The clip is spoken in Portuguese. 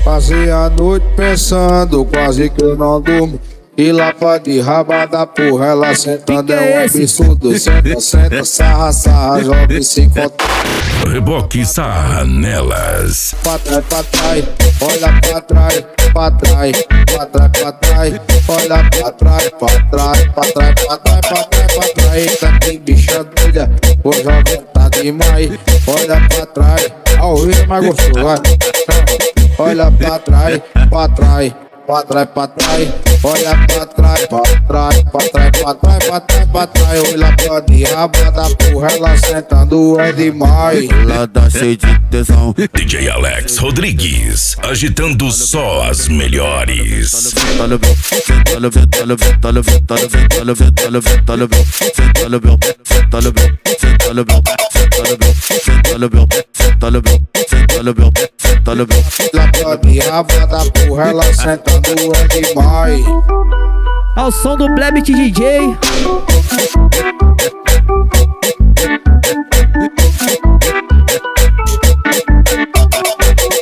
Passei a noite pensando, quase que eu não durmo. E lá pra de rabada porra, ela sentando é um absurdo. Senta, senta, sarra, sarra, joga e se encontra. Reboque sarra nelas. Pra trás, olha pra trás, pra trás, pra trás, pra trás. Olha pra trás, pra trás, pra trás, pra trás, pra trás, pra trás. Eita, tem bicha doida, o jovem tá demais. Olha pra trás, ao vivo é mais gostoso, vai. Olha pra trás, pra trás. Pra trás, pra trás, olha pra trás, pra trás, pra trás, pra trás, pra trás, pra trás. Olha pra de rabada, porra, ela sentando é demais. Ela dá cheio de tesão. DJ Alex Rodrigues, agitando só as melhores. Olha pra de rabada, porra, ela sentando é demais. Ao som do Blebit DJ.